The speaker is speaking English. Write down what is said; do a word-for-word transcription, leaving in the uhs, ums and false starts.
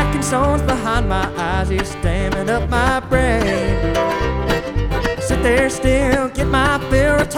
Knocking stones behind my eyes, he's damming up my brain. Sit there still, get my fill of